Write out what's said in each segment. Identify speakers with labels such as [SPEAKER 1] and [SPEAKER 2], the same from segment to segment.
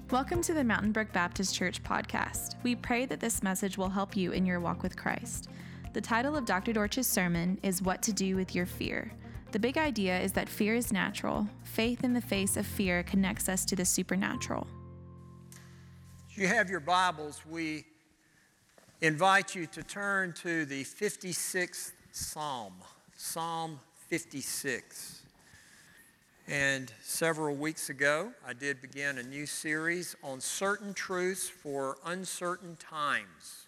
[SPEAKER 1] Welcome to the Mountain Brook Baptist Church podcast. We pray that this message will help you in your walk with Christ. The title of Dr. Dortch's sermon is What to Do with Your Fear. The big idea is that fear is natural. Faith in the face of fear connects us to the supernatural.
[SPEAKER 2] If you have your Bibles, we invite you to turn to the 56th Psalm, Psalm 56. And several weeks ago, I did begin a new series on certain truths for uncertain times.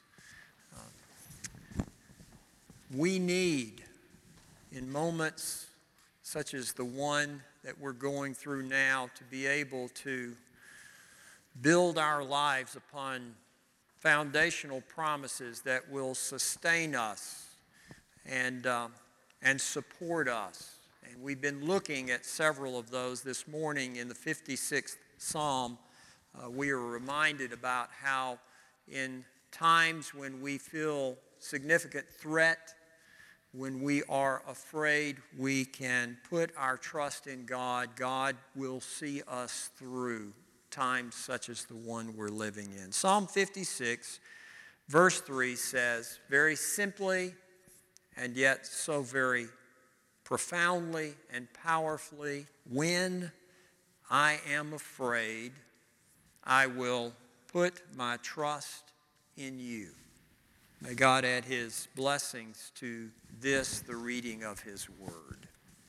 [SPEAKER 2] We need, in moments such as the one that we're going through now, to be able to build our lives upon foundational promises that will sustain us and support us. And we've been looking at several of those this morning in the 56th Psalm. We are reminded about how in times when we feel significant threat, when we are afraid, we can put our trust in God. God will see us through times such as the one we're living in. Psalm 56, verse 3 says, very simply and yet so very profoundly and powerfully, when I am afraid, I will put my trust in you. May God add his blessings to this, the reading of his word.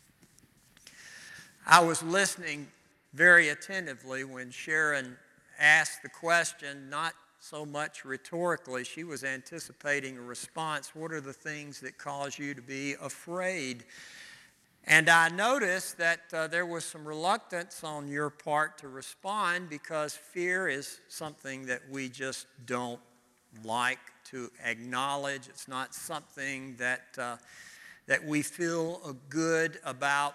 [SPEAKER 2] I was listening very attentively when Sharon asked the question, not so much rhetorically. She was anticipating a response. What are the things that cause you to be afraid? And I noticed that there was some reluctance on your part to respond because fear is something that we just don't like to acknowledge. It's not something that we feel good about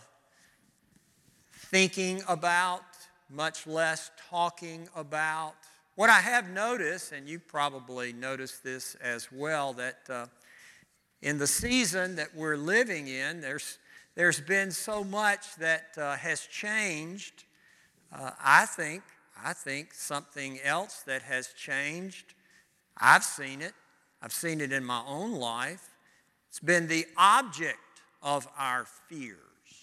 [SPEAKER 2] thinking about, much less talking about. What I have noticed, and you probably noticed this as well, that in the season that we're living in, there's been so much that has changed. I think something else that has changed, I've seen it. I've seen it in my own life. It's been the object of our fears.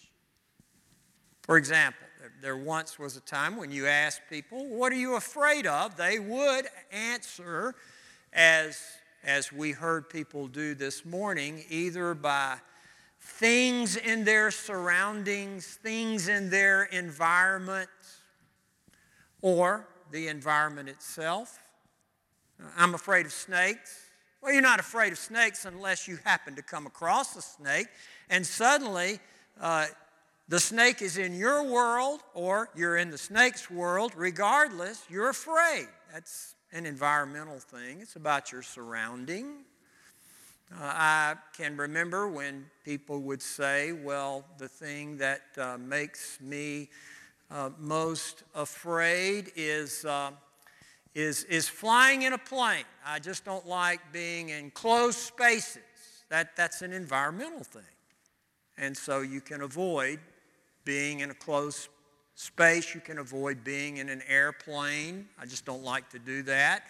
[SPEAKER 2] For example, there once was a time when you asked people, what are you afraid of? They would answer, as we heard people do this morning, either by things in their surroundings, things in their environment, or the environment itself. I'm afraid of snakes. Well, you're not afraid of snakes unless you happen to come across a snake, and suddenly the snake is in your world or you're in the snake's world. Regardless, you're afraid. That's an environmental thing. It's about your surrounding. I can remember when people would say, well, the thing that makes me most afraid is flying in a plane. I just don't like being in closed spaces. That's an environmental thing. And so you can avoid being in a closed space. You can avoid being in an airplane. I just don't like to do that.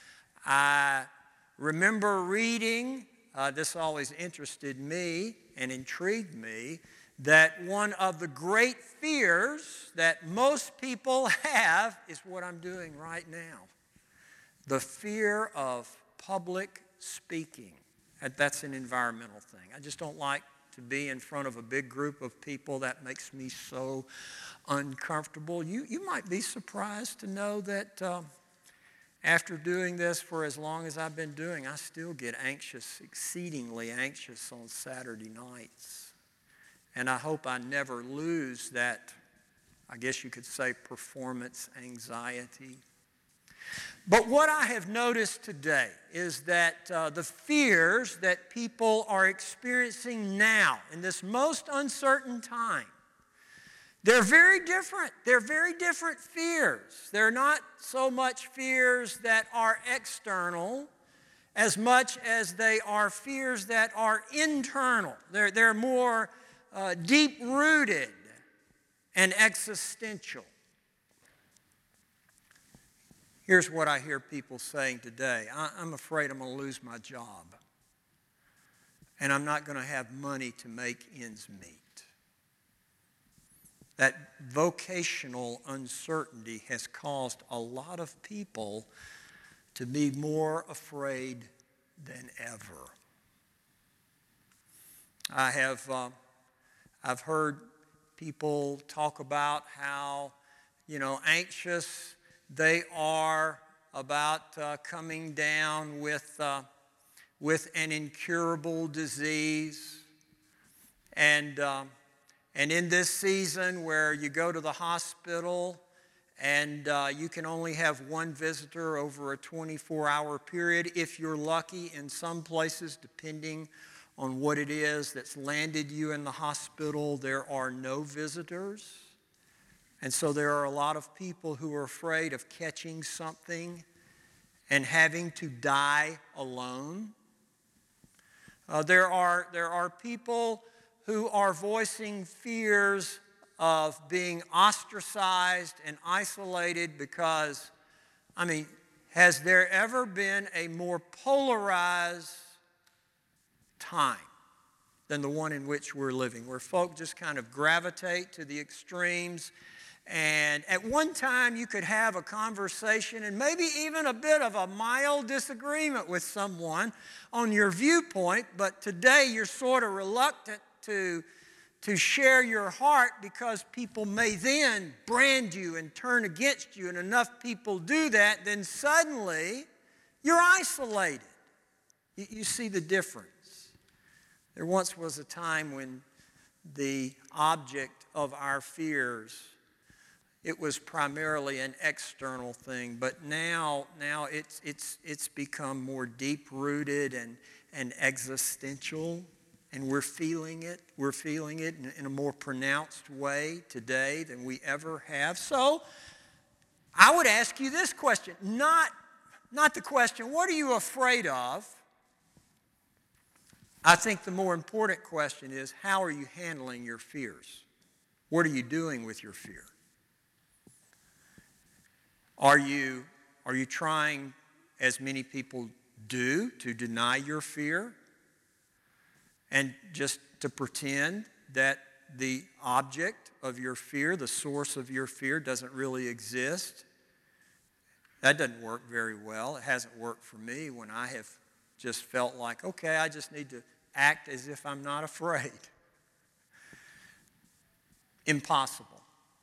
[SPEAKER 2] I remember reading, this always interested me and intrigued me, that one of the great fears that most people have is what I'm doing right now. The fear of public speaking. That's an environmental thing. I just don't like to be in front of a big group of people. That makes me so uncomfortable. You might be surprised to know that after doing this for as long as I've been doing, I still get anxious, exceedingly anxious on Saturday nights. And I hope I never lose that, I guess you could say, performance anxiety. But what I have noticed today is that the fears that people are experiencing now in this most uncertain time, they're very different. They're very different fears. They're not so much fears that are external as much as they are fears that are internal. They're more deep-rooted and existential. Here's what I hear people saying today. I'm afraid I'm going to lose my job, and I'm not going to have money to make ends meet. That vocational uncertainty has caused a lot of people to be more afraid than ever. I've heard people talk about how, anxious they are about coming down with an incurable disease. And in this season where you go to the hospital and you can only have one visitor over a 24-hour period, if you're lucky, in some places, depending on what it is that's landed you in the hospital, there are no visitors. And so there are a lot of people who are afraid of catching something and having to die alone. There are people who are voicing fears of being ostracized and isolated because, has there ever been a more polarized time than the one in which we're living, where folk just kind of gravitate to the extremes? And at one time you could have a conversation and maybe even a bit of a mild disagreement with someone on your viewpoint, but today you're sort of reluctant to share your heart because people may then brand you and turn against you, and enough people do that, then suddenly you're isolated. You see the difference. There once was a time when the object of our fears, it was primarily an external thing, but now it's become more deep-rooted and existential, and we're feeling it. We're feeling it in a more pronounced way today than we ever have. So I would ask you this question, not the question, what are you afraid of? I think the more important question is, how are you handling your fears? What are you doing with your fear? Are you trying, as many people do, to deny your fear and just to pretend that the object of your fear, the source of your fear, doesn't really exist? That doesn't work very well. It hasn't worked for me when I have just felt like, okay, I just need to act as if I'm not afraid. Impossible.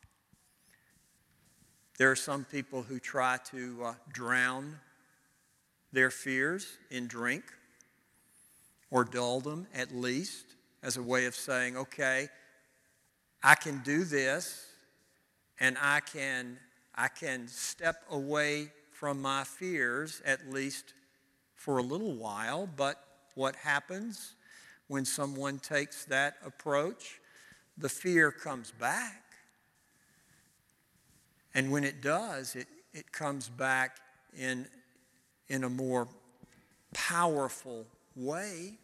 [SPEAKER 2] There are some people who try to drown their fears in drink, or dull them at least, as a way of saying, okay, I can do this, and I can step away from my fears at least for a little while. But what happens when someone takes that approach? The fear comes back. And when it does, it comes back in a more powerful way.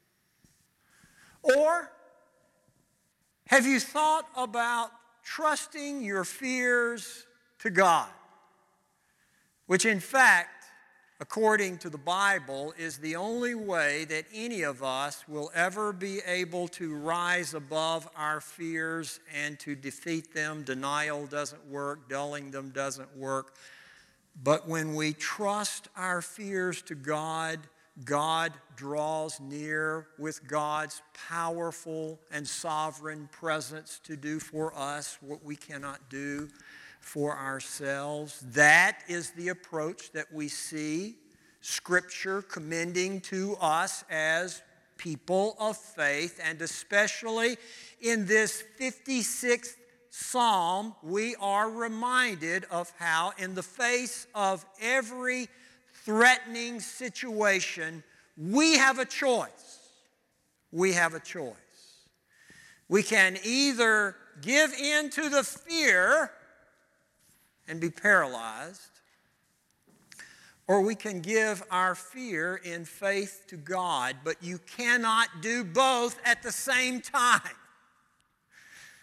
[SPEAKER 2] Or have you thought about trusting your fears to God? Which in fact, according to the Bible, is the only way that any of us will ever be able to rise above our fears and to defeat them. Denial doesn't work. Dulling them doesn't work. But when we trust our fears to God, God draws near with God's powerful and sovereign presence to do for us what we cannot do for ourselves. That is the approach that we see Scripture commending to us as people of faith, and especially in this 56th Psalm, we are reminded of how in the face of every threatening situation, we have a choice. We have a choice. We can either give in to the fear and be paralyzed, or we can give our fear in faith to God, but you cannot do both at the same time.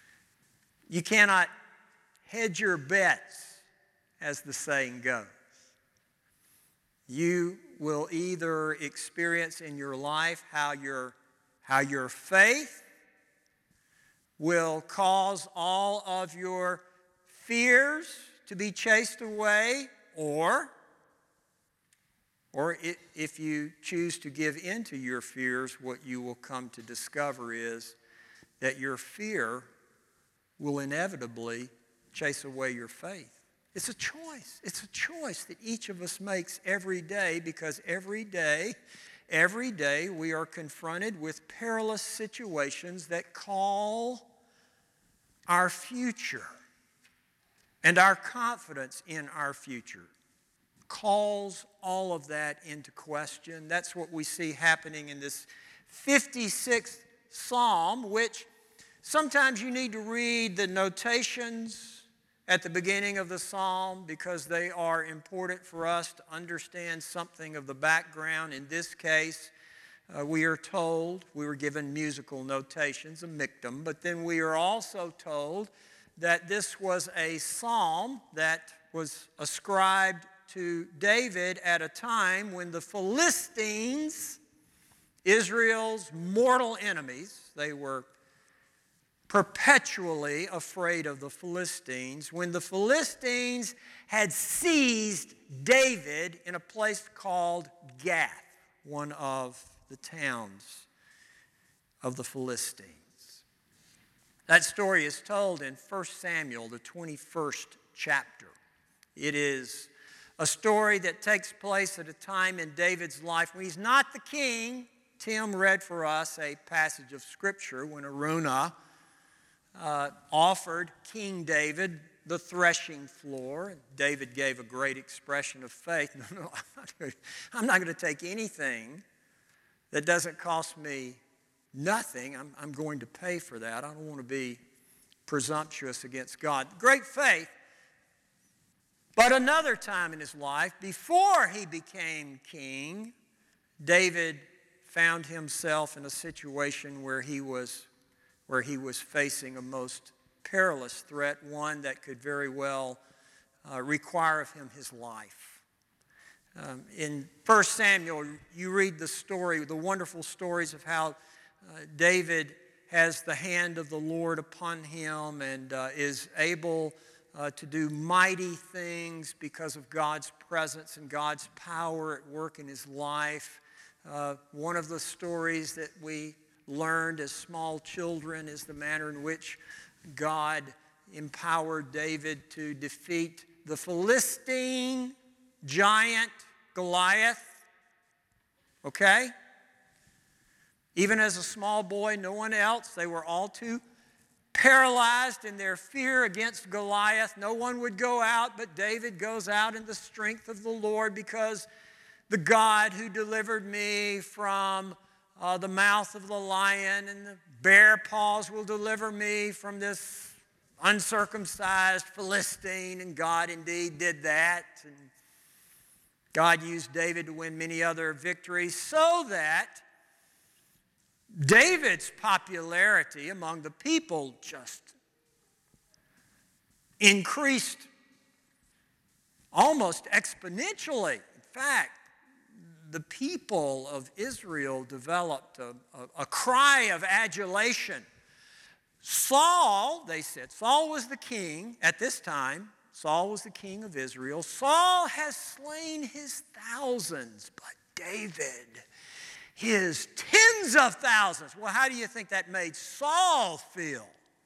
[SPEAKER 2] You cannot hedge your bets, as the saying goes. You will either experience in your life how your faith will cause all of your fears to be chased away, or if you choose to give in to your fears, what you will come to discover is that your fear will inevitably chase away your faith. It's a choice. It's a choice that each of us makes every day, because every day we are confronted with perilous situations that call our future and our confidence in our future. Calls all of that into question. That's what we see happening in this 56th Psalm, which sometimes you need to read the notations at the beginning of the Psalm because they are important for us to understand something of the background. In this case, we are told, we were given musical notations, a miktam, but then we are also told that this was a psalm that was ascribed to David at a time when the Philistines, Israel's mortal enemies, they were perpetually afraid of the Philistines, when the Philistines had seized David in a place called Gath, one of the towns of the Philistines. That story is told in 1 Samuel, the 21st chapter. It is a story that takes place at a time in David's life when he's not the king. Tim read for us a passage of Scripture when Araunah offered King David the threshing floor. David gave a great expression of faith. No, I'm not going to take anything that doesn't cost me nothing. I'm going to pay for that. I don't want to be presumptuous against God. Great faith. But another time in his life, before he became king, David found himself in a situation where he was facing a most perilous threat, one that could very well require of him his life. In 1 Samuel, you read the story, the wonderful stories of how David has the hand of the Lord upon him and is able to do mighty things because of God's presence and God's power at work in his life. One of the stories that we learned as small children is the manner in which God empowered David to defeat the Philistine giant Goliath. Okay? Even as a small boy, no one else, they were all too paralyzed in their fear against Goliath. No one would go out, but David goes out in the strength of the Lord, because the God who delivered me from the mouth of the lion and the bear paws will deliver me from this uncircumcised Philistine. And God indeed did that. And God used David to win many other victories, so that David's popularity among the people just increased almost exponentially. In fact, the people of Israel developed a cry of adulation. Saul, they said, Saul was the king at this time. Saul was the king of Israel. Saul has slain his thousands, but David, his tens of thousands. Well, how do you think that made Saul feel?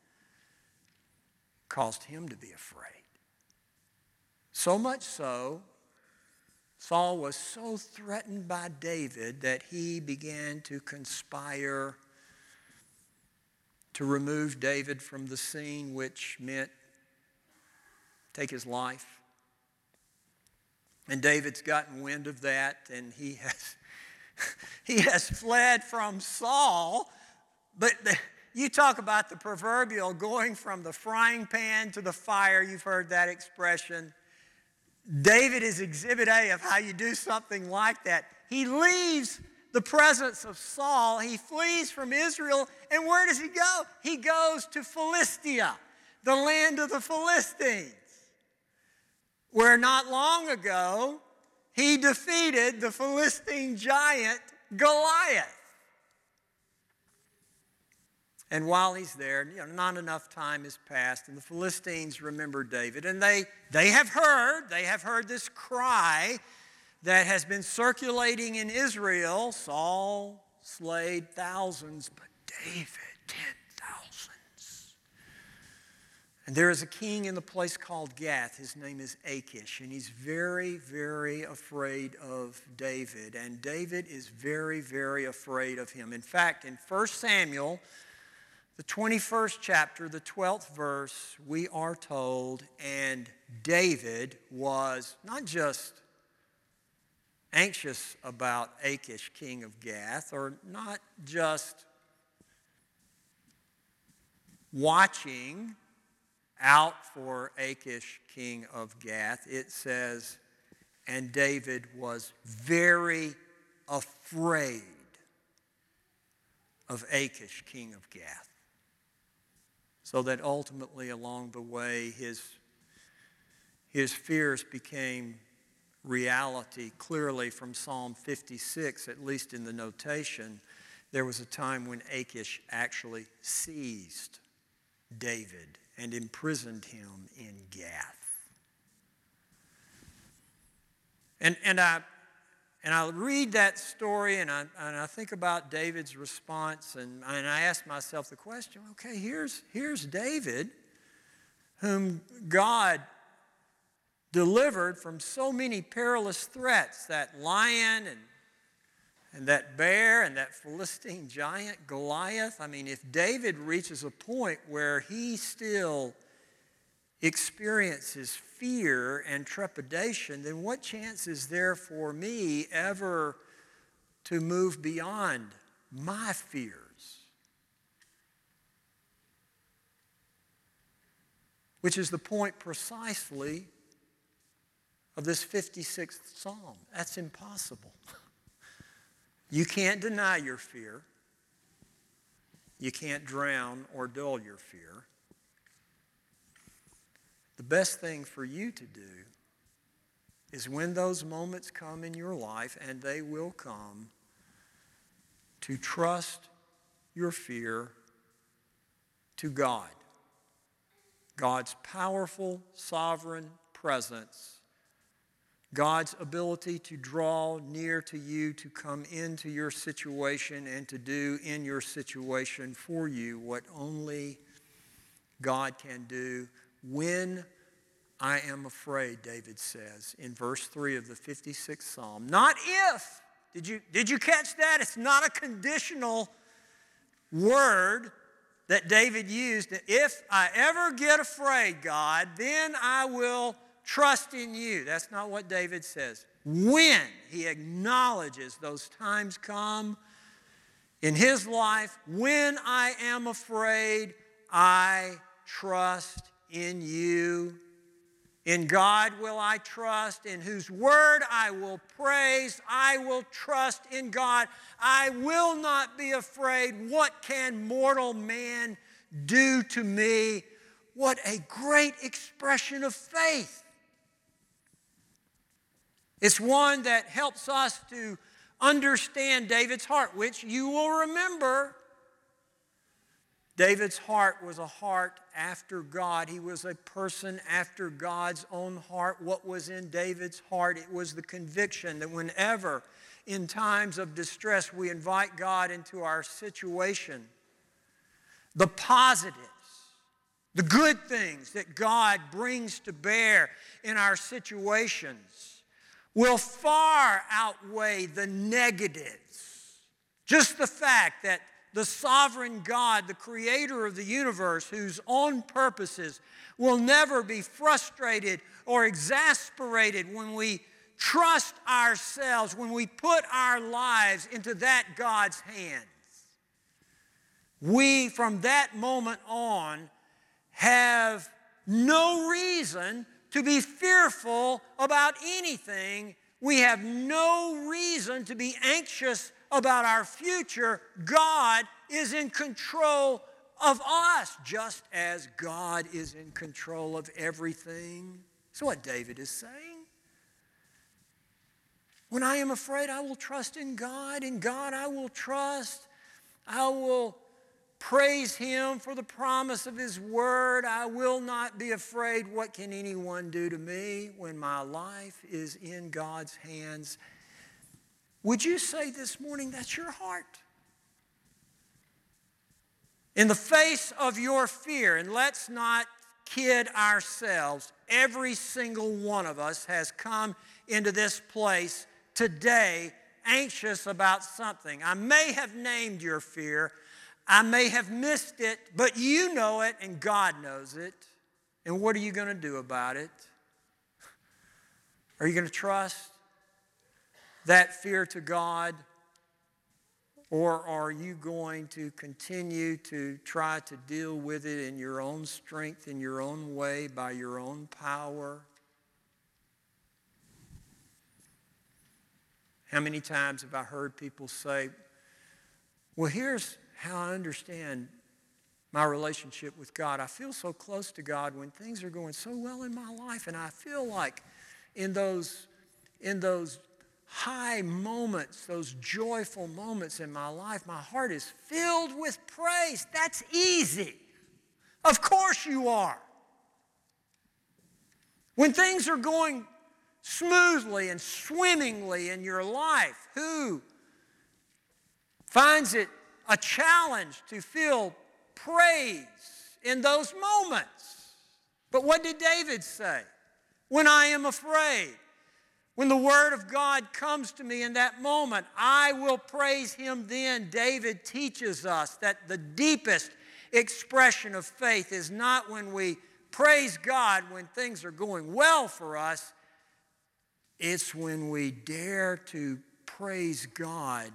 [SPEAKER 2] Caused him to be afraid. So much so, Saul was so threatened by David that he began to conspire to remove David from the scene, which meant take his life. And David's gotten wind of that, and he has fled from Saul. But you talk about the proverbial going from the frying pan to the fire. You've heard that expression. David is exhibit A of how you do something like that. He leaves the presence of Saul. He flees from Israel. And where does he go? He goes to Philistia, the land of the Philistines, where not long ago he defeated the Philistine giant Goliath. And while he's there, not enough time has passed, and the Philistines remember David. And they have heard this cry that has been circulating in Israel. Saul slayed thousands, but David 10,000s. And there is a king in the place called Gath. His name is Achish, and he's very, very afraid of David. And David is very, very afraid of him. In fact, in 1 Samuel, the 21st chapter, the 12th verse, we are told, and David was not just anxious about Achish, king of Gath, or not just watching out for Achish, king of Gath. It says, and David was very afraid of Achish, king of Gath. So that ultimately along the way his fears became reality. Clearly from Psalm 56, at least in the notation, there was a time when Achish actually seized David and imprisoned him in Gath. And I read that story and I think about David's response and I ask myself the question, okay, here's David, whom God delivered from so many perilous threats, that lion and that bear and that Philistine giant Goliath. I mean, if David reaches a point where he still experiences fear and trepidation, then what chance is there for me ever to move beyond my fears? Which is the point precisely of this 56th Psalm. That's impossible. You can't deny your fear. You can't drown or dull your fear. The best thing for you to do is when those moments come in your life, and they will come, to trust your fear to God. God's powerful, sovereign presence, God's ability to draw near to you, to come into your situation and to do in your situation for you what only God can do. When I am afraid, David says in verse 3 of the 56th Psalm. Not if. Did you catch that? It's not a conditional word that David used. If I ever get afraid, God, then I will trust in you. That's not what David says. When he acknowledges those times come in his life, when I am afraid, I trust in you. In God will I trust, in whose word I will praise. I will trust in God. I will not be afraid. What can mortal man do to me? What a great expression of faith. It's one that helps us to understand David's heart, which you will remember. David's heart was a heart after God. He was a person after God's own heart. What was in David's heart? It was the conviction that whenever in times of distress we invite God into our situation, the positives, the good things that God brings to bear in our situations will far outweigh the negatives. Just the fact that the sovereign God, the creator of the universe, whose own purposes will never be frustrated or exasperated when we trust ourselves, when we put our lives into that God's hands. We, from that moment on, have no reason to be fearful about anything. We have no reason to be anxious about our future. God is in control of us, just as God is in control of everything. That's what David is saying. When I am afraid, I will trust in God. In God I will trust. I will praise Him for the promise of His word. I will not be afraid. What can anyone do to me when my life is in God's hands? Would you say this morning that's your heart? In the face of your fear, and let's not kid ourselves, every single one of us has come into this place today anxious about something. I may have named your fear. I may have missed it, but you know it and God knows it. And what are you going to do about it? Are you going to trust that fear to God? Or are you going to continue to try to deal with it in your own strength, in your own way, by your own power? How many times have I heard people say, well, here's how I understand my relationship with God. I feel so close to God when things are going so well in my life, and I feel like in those high moments, those joyful moments in my life, my heart is filled with praise. That's easy. Of course you are. When things are going smoothly and swimmingly in your life, who finds it a challenge to feel praise in those moments? But what did David say? When I am afraid, when the word of God comes to me in that moment, I will praise Him then. David teaches us that the deepest expression of faith is not when we praise God when things are going well for us. It's when we dare to praise God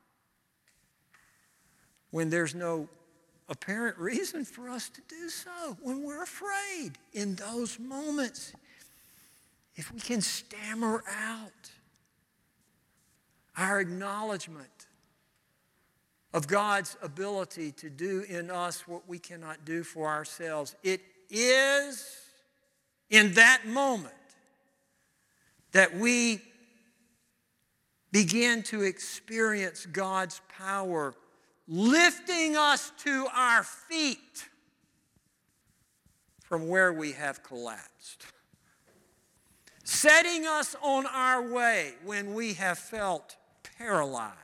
[SPEAKER 2] when there's no apparent reason for us to do so, when we're afraid. In those moments, if we can stammer out our acknowledgement of God's ability to do in us what we cannot do for ourselves, it is in that moment that we begin to experience God's power lifting us to our feet from where we have collapsed, setting us on our way when we have felt paralyzed,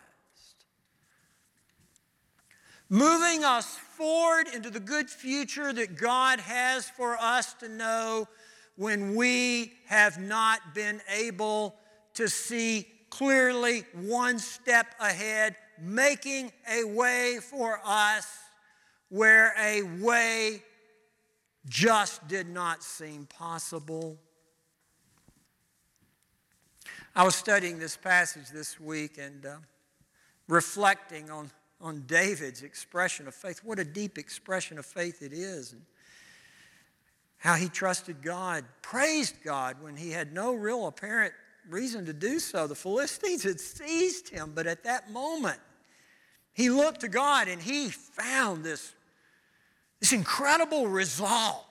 [SPEAKER 2] moving us forward into the good future that God has for us to know when we have not been able to see clearly one step ahead, making a way for us where a way just did not seem possible. I was studying this passage this week and reflecting on David's expression of faith. What a deep expression of faith it is. And how he trusted God, praised God when he had no real apparent reason to do so. The Philistines had seized him, but at that moment, he looked to God and he found this incredible resolve.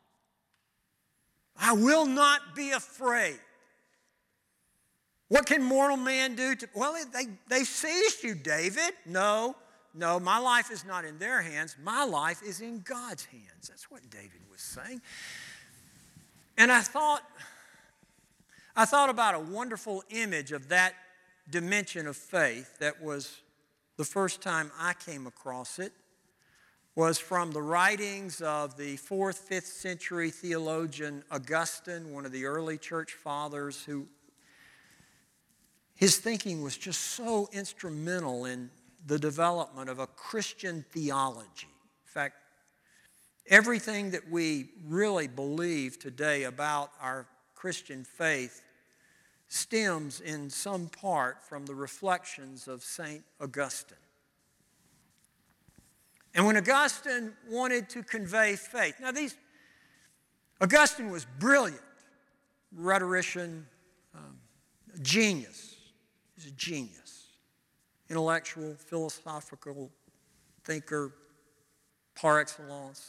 [SPEAKER 2] I will not be afraid. What can mortal man do to... Well, they seized you, David. No, my life is not in their hands. My life is in God's hands. That's what David was saying. And I thought about a wonderful image of that dimension of faith that was the first time I came across it was from the writings of the 4th, 5th century theologian Augustine, one of the early church fathers, who his thinking was just so instrumental in the development of a Christian theology. In fact, everything that we really believe today about our Christian faith stems in some part from the reflections of St. Augustine. And when Augustine wanted to convey faith, now Augustine was brilliant, rhetorician, genius. He's a genius, intellectual, philosophical thinker par excellence.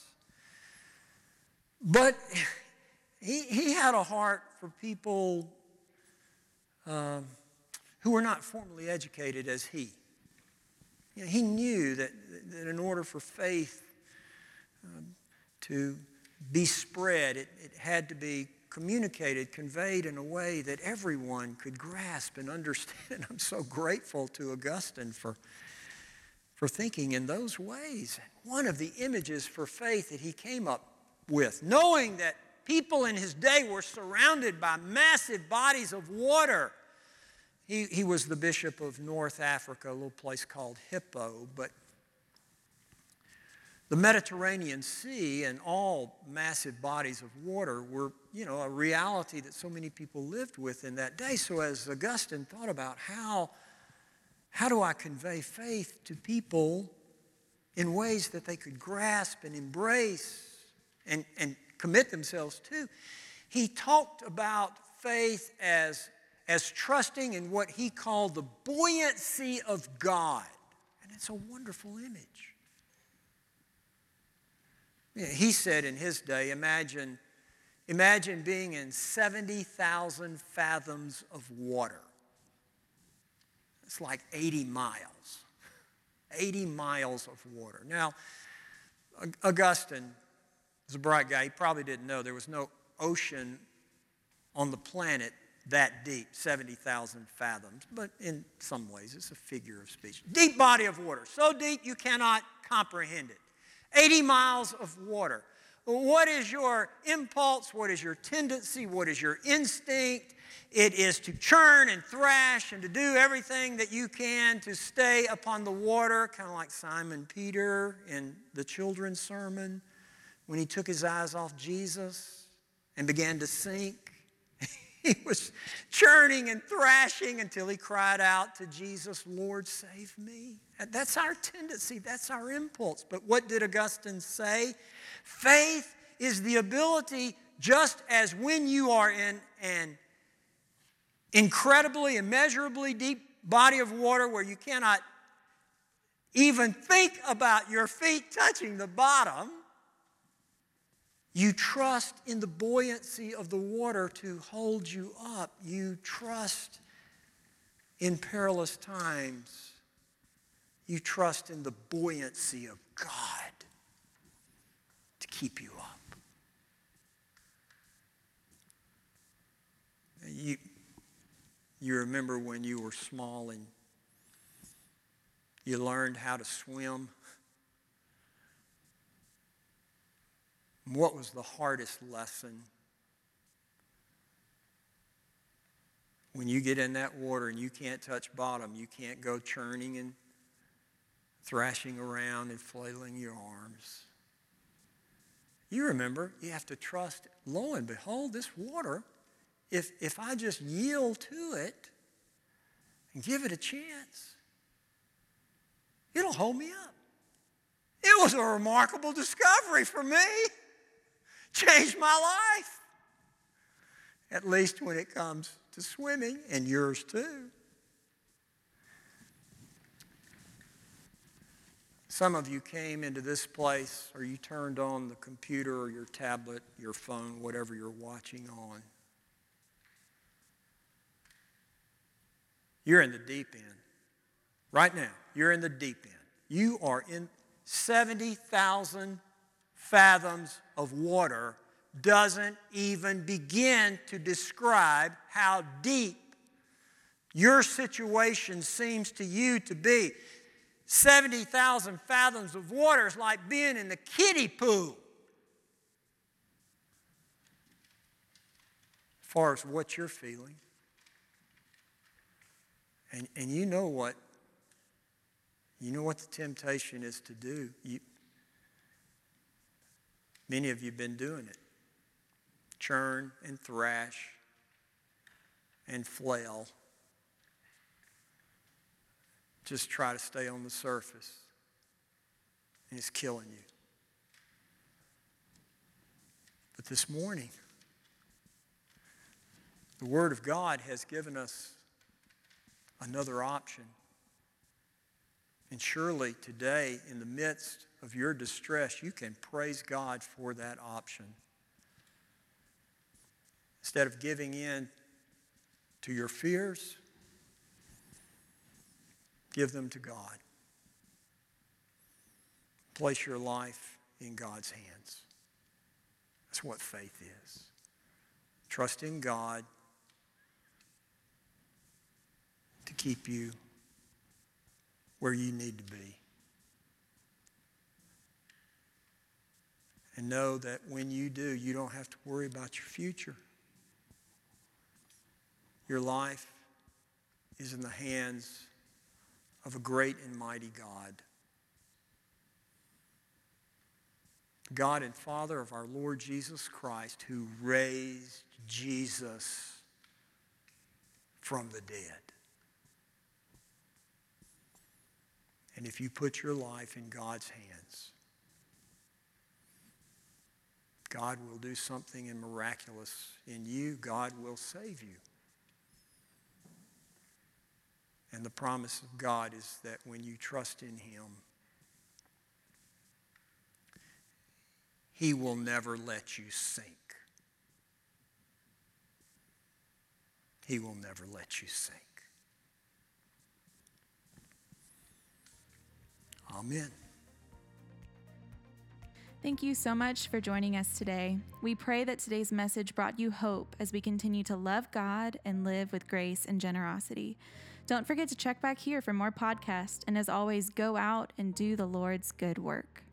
[SPEAKER 2] But he had a heart for people who were not formally educated as he. He knew that in order for faith to be spread, it had to be communicated, conveyed in a way that everyone could grasp and understand. I'm so grateful to Augustine for thinking in those ways. One of the images for faith that he came up with, knowing that people in his day were surrounded by massive bodies of water. He was the bishop of North Africa, a little place called Hippo, but the Mediterranean Sea and all massive bodies of water were, a reality that so many people lived with in that day. So as Augustine thought about how do I convey faith to people in ways that they could grasp and embrace and commit themselves to, he talked about faith as trusting in what he called the buoyancy of God. And it's a wonderful image. He said in his day, imagine being in 70,000 fathoms of water. It's like 80 miles. 80 miles of water. Now, Augustine was a bright guy. He probably didn't know there was no ocean on the planet that deep, 70,000 fathoms. But in some ways, it's a figure of speech. Deep body of water. So deep you cannot comprehend it. 80 miles of water. What is your impulse? What is your tendency? What is your instinct? It is to churn and thrash and to do everything that you can to stay upon the water, kind of like Simon Peter in the children's sermon when he took his eyes off Jesus and began to sink. He was churning and thrashing until he cried out to Jesus, Lord, save me. That's our tendency. That's our impulse. But what did Augustine say? Faith is the ability, just as when you are in an incredibly, immeasurably deep body of water where you cannot even think about your feet touching the bottom, you trust in the buoyancy of the water to hold you up. You trust in perilous times. You trust in the buoyancy of God to keep you up. You remember when you were small and you learned how to swim? What was the hardest lesson? When you get in that water and you can't touch bottom, you can't go churning and thrashing around and flailing your arms. You remember, you have to trust, lo and behold, this water, if I just yield to it and give it a chance, it'll hold me up. It was a remarkable discovery for me. Changed my life. At least when it comes to swimming, and yours too. Some of you came into this place, or you turned on the computer or your tablet, your phone, whatever you're watching on. You're in the deep end. Right now, you're in the deep end. You are in 70,000 fathoms of water. Doesn't even begin to describe how deep your situation seems to you to be. 70,000 fathoms of water is like being in the kiddie pool. As far as what you're feeling. And you know what the temptation is to do. Many of you have been doing it. Churn and thrash and flail. Just try to stay on the surface. And it's killing you. But this morning, the Word of God has given us another option. And surely today, in the midst of your distress, you can praise God for that option. Instead of giving in to your fears, Give them to God. Place your life in God's hands. That's what faith is. Trust in God to keep you where you need to be. And know that when you do, you don't have to worry about your future. Your life is in the hands of a great and mighty God. God and Father of our Lord Jesus Christ, who raised Jesus from the dead. And if you put your life in God's hands, God will do something miraculous in you. God will save you. And the promise of God is that when you trust in Him, He will never let you sink. He will never let you sink. Amen.
[SPEAKER 1] Thank you so much for joining us today. We pray that today's message brought you hope as we continue to love God and live with grace and generosity. Don't forget to check back here for more podcasts, and as always, go out and do the Lord's good work.